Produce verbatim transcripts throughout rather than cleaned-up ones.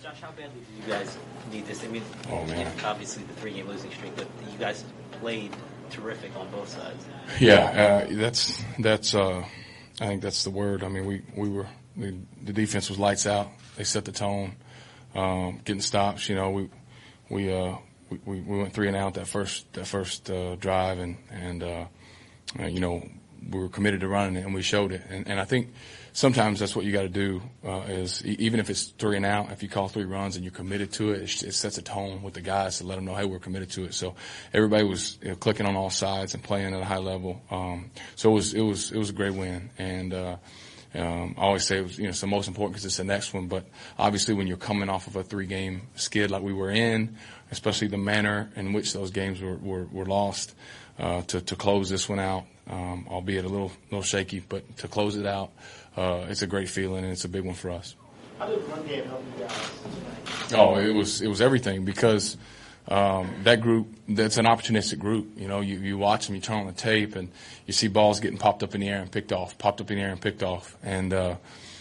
Josh, how badly do you guys need this? I mean, oh, man. Obviously the three-game losing streak, but you guys played terrific on both sides. Yeah, uh, that's that's. Uh, I think that's the word. I mean, we we were the, the defense was lights out. They set the tone, um, getting stops. You know, we we uh, we, we went three and out that first that first uh, drive, and and uh, uh, you know we were committed to running it, and we showed it. And, and I think sometimes that's what you got to do uh, is even if it's three and out, if you call three runs and you're committed to it, it, it sets a tone with the guys to let them know, hey, we're committed to it. So everybody was you know, clicking on all sides and playing at a high level. Um, so it was it was it was a great win, and uh, um, I always say it was you know it's the most important because it's the next one. But obviously, when you're coming off of a three-game skid like we were in, especially the manner in which those games were were, were lost, uh, to to close this one out, um, albeit a little little shaky, but to close it out. Uh, it's a great feeling, and it's a big one for us. How did the run game help you guys? Oh, it was it was everything because um, that group, that's an opportunistic group. You know, you, you watch them, you turn on the tape, and you see balls getting popped up in the air and picked off, popped up in the air and picked off, and uh,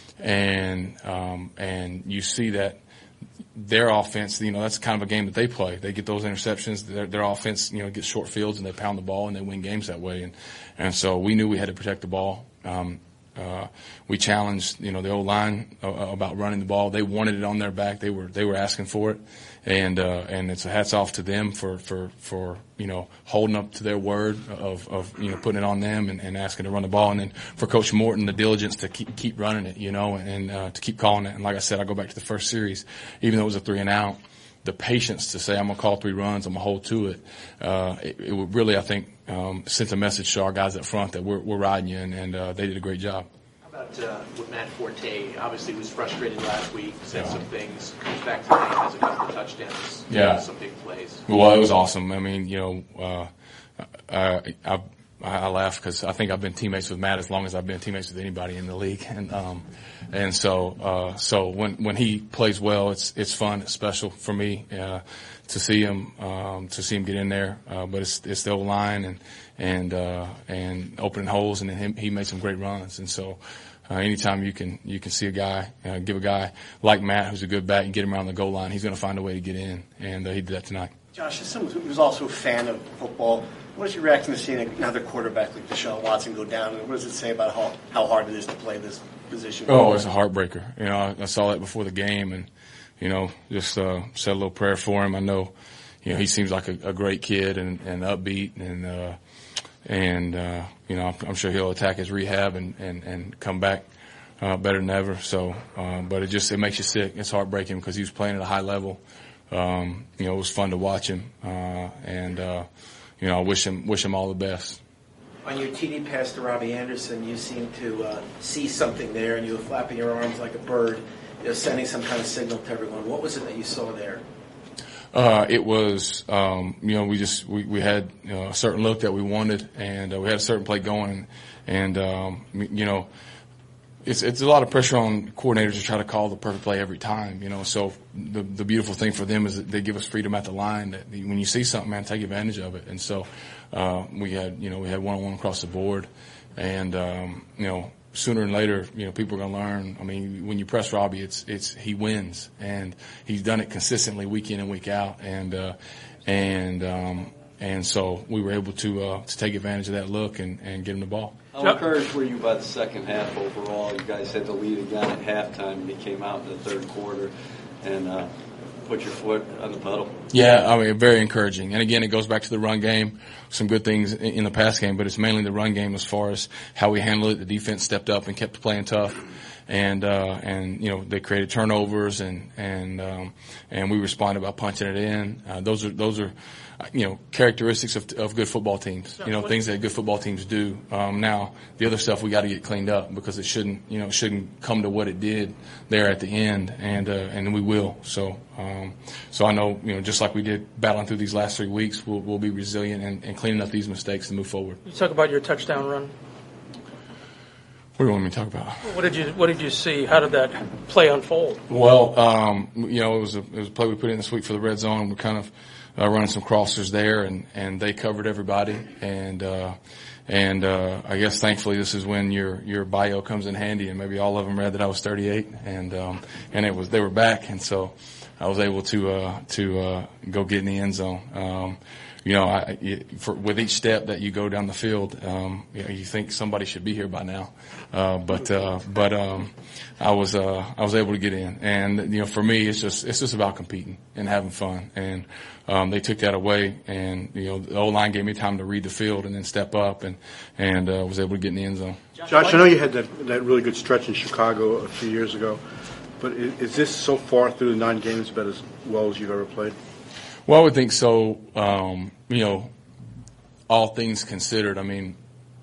and um, and you see that their offense, you know, that's kind of a game that they play. They get those interceptions. Their, their offense, you know, gets short fields and they pound the ball and they win games that way. And and so we knew we had to protect the ball. Um, Uh, we challenged, you know, the O-line uh, about running the ball. They wanted it on their back. They were they were asking for it, and uh, and it's a hats off to them for, for, for you know holding up to their word of, of you know putting it on them and, and asking to run the ball, and then for Coach Morton the diligence to keep keep running it, you know, and uh, to keep calling it. And like I said, I go back to the first series, even though it was a three and out. The patience to say I'm gonna call three runs, I'm gonna hold to it. Uh, it, it would really, I think, um, sent a message to our guys up front that we're, we're riding you, and, and uh, they did a great job. How about uh, with Matt Forte? Obviously, was frustrated last week. Said yeah. some things. Comes back tonight, has a couple of touchdowns. Yeah, some big plays. Well, it was awesome. I mean, you know, uh, I, I I laugh because I think I've been teammates with Matt as long as I've been teammates with anybody in the league, and um, and so uh, so when when he plays well, it's it's fun, it's special for me uh, to see him um, to see him get in there. Uh, but it's it's the old line and and uh, and opening holes, and then him, he made some great runs, and so. Uh, anytime you can you can see a guy, uh, give a guy like Matt, who's a good back, and get him around the goal line, he's going to find a way to get in, and uh, he did that tonight. Josh, as someone who's also a fan of football, what is your reaction to seeing another quarterback like Deshaun Watson go down? And what does it say about how, how hard it is to play this position? Oh, it's a heartbreaker. You know, I, I saw that before the game, and you know, just uh, said a little prayer for him. I know, you know, he seems like a, a great kid and, and upbeat, and uh, and uh, you know, I'm sure he'll attack his rehab and and, and come back uh, better than ever. So, um, but it just it makes you sick. It's heartbreaking because he was playing at a high level. Um, you know, it was fun to watch him, uh, and uh, you know, I wish him wish him all the best. On your T D pass to Robbie Anderson, you seemed to uh, see something there, and you were flapping your arms like a bird, you know, sending some kind of signal to everyone. What was it that you saw there? Uh, it was, um, you know, we just we, we had you know, a certain look that we wanted, and uh, we had a certain play going, and um, you know, it's it's a lot of pressure on coordinators to try to call the perfect play every time, you know. So the the beautiful thing for them is that they give us freedom at the line. That when you see something, man, take advantage of it. And so uh, we had you know we had one on one across the board, and um, you know. Sooner or later, you know, people are going to learn. I mean, when you press Robbie, it's, it's, he wins, and he's done it consistently week in and week out. And, uh, and, um, and so we were able to, uh, to take advantage of that look and, and get him the ball. How encouraged were you by the second half overall? You guys had the lead again at halftime, and you came out in the third quarter and, uh, put your foot on the pedal. Yeah, I mean, very encouraging. And again, it goes back to the run game. Some good things in the pass game, but it's mainly the run game as far as how we handled it. The defense stepped up and kept playing tough, and uh, and you know they created turnovers, and and um, and we responded by punching it in. Uh, those are those are you know characteristics of of good football teams. You know things that good football teams do. Um, now the other stuff we got to get cleaned up because it shouldn't you know it shouldn't come to what it did there at the end, and uh, and we will. So um, so I know you know just like we did battling through these last three weeks, we'll we'll be resilient and, and cleaning up these mistakes and move forward. You talk about your touchdown run. What do you want me to talk about? What did you What did you see? How did that play unfold? Well, um, you know, it was a it was a play we put in this week for the red zone. We're kind of uh, running some crossers there, and, and they covered everybody, and uh, and uh, I guess thankfully this is when your your bio comes in handy, and maybe all of them read that I was thirty-eight, and um, and it was they were back, and so I was able to uh, to uh, go get in the end zone. Um, you know, I, for, with each step that you go down the field, um, you know, you think somebody should be here by now, uh, but uh, but um, I was uh, I was able to get in, and you know, for me, it's just it's just about competing and having fun, and um, they took that away, and you know, the O-line gave me time to read the field and then step up, and and uh, was able to get in the end zone. Josh, I know you had that that really good stretch in Chicago a few years ago, but is, is this so far through the nine games about as well as you've ever played? Well, I would think so. Um, you know, all things considered, I mean,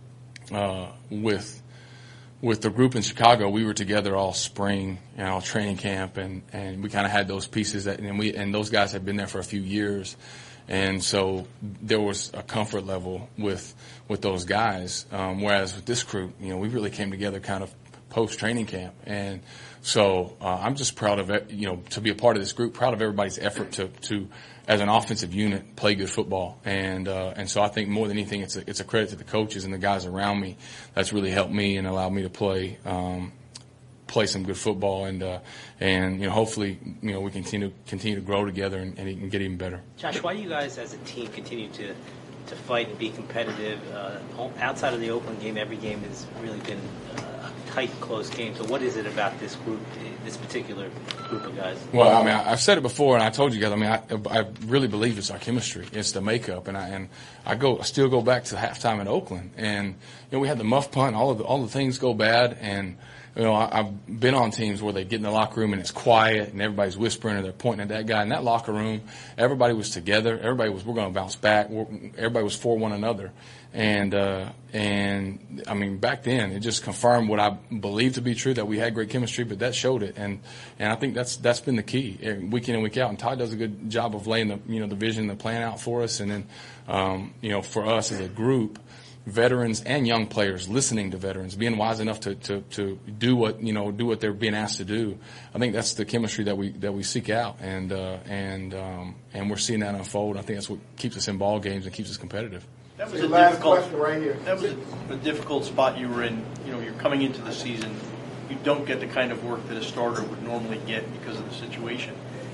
uh, with with the group in Chicago, we were together all spring, you know, training camp, and, and we kind of had those pieces that, and we and those guys had been there for a few years, and so there was a comfort level with with those guys. Um, whereas with this group, you know, we really came together kind of post training camp, and so uh, I'm just proud of it, you know, to be a part of this group. Proud of everybody's effort to to. as an offensive unit, play good football, and uh, and so I think more than anything, it's a it's a credit to the coaches and the guys around me that's really helped me and allowed me to play um, play some good football, and uh, and you know, hopefully, you know, we continue continue to grow together and, and, and get even better. Josh, why do you guys as a team continue to to fight and be competitive? Uh, outside of the Oakland game, every game has really been uh, a tight, close game. So what is it about this group, this particular group of guys? Well, I mean, I've said it before, and I told you guys. I mean, I, I really believe it's our chemistry, it's the makeup, and I and I go, I still go back to halftime in Oakland, and you know, we had the muff punt, all of the, all the things go bad, and you know, I, I've been on teams where they get in the locker room and it's quiet and everybody's whispering and they're pointing at that guy. In that locker room, everybody was together. Everybody was, we're going to bounce back. We're, everybody was for one another. And, uh, and I mean, back then it just confirmed what I believed to be true, that we had great chemistry, but that showed it. And, and I think that's, that's been the key week in and week out. And Todd does a good job of laying the, you know, the vision, the plan out for us. And then, um, you know, for us as a group, veterans and young players, listening to veterans, being wise enough to, to, to do what, you know, do what they're being asked to do. I think that's the chemistry that we, that we seek out. And, uh, and, um, and we're seeing that unfold. I think that's what keeps us in ball games and keeps us competitive. That was Your a last difficult, question right here. That was a, a difficult spot you were in. You know, you're coming into the season. You don't get the kind of work that a starter would normally get because of the situation.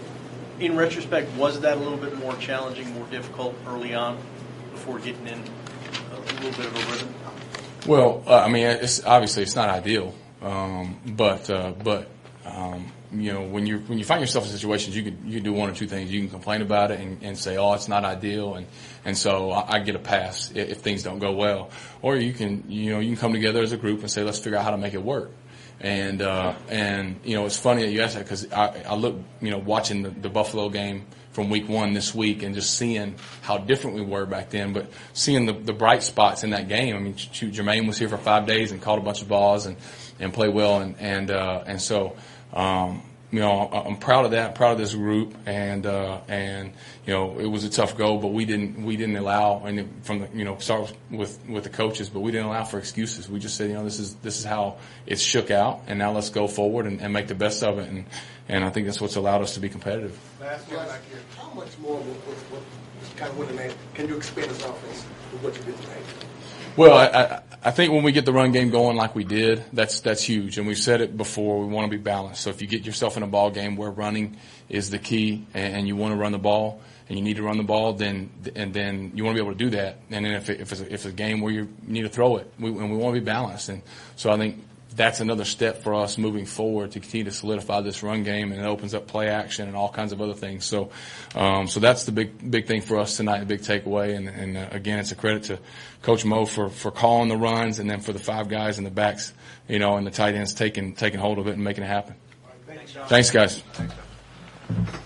In retrospect, was that a little bit more challenging, more difficult early on before getting in a little bit of a rhythm? Well, uh, I mean, it's obviously it's not ideal, um, but uh, but um, you know, when you when you find yourself in situations, you can you can do one or two things. You can complain about it and, and say, "Oh, it's not ideal," and and so I, I get a pass if, if things don't go well. Or you can you know you can come together as a group and say, "Let's figure out how to make it work." And uh, and you know, it's funny that you ask that, because I, I look you know watching the, the Buffalo game from week one this week and just seeing how different we were back then, but seeing the, the bright spots in that game. I mean, shoot, Jermaine was here for five days and caught a bunch of balls and, and played well, and and uh, and so um, you know, I'm proud of that, proud of this group, and uh, and you know, it was a tough go, but we didn't we didn't allow, and from the you know start with with the coaches, but we didn't allow for excuses. We just said, you know, this is this is how it's shook out, and now let's go forward and, and make the best of it, and and I think that's what's allowed us to be competitive. Last one back here. How much more with, with, with kind of winning that can you expand this offense with what you did tonight? Well, I, I, I think when we get the run game going like we did, that's that's huge. And we've said it before, we want to be balanced. So if you get yourself in a ball game where running is the key, and, and you want to run the ball, and you need to run the ball, then and then you want to be able to do that. And then if, it, if, it's, a, if it's a game where you need to throw it, we, and we want to be balanced. And so I think that's another step for us moving forward to continue to solidify this run game, and it opens up play action and all kinds of other things. So, um, so that's the big, big thing for us tonight, the big takeaway. And, and uh, again, it's a credit to Coach Mo for, for calling the runs, and then for the five guys in the backs, you know, and the tight ends taking, taking hold of it and making it happen. All right, thanks, Thanks, guys. Thanks,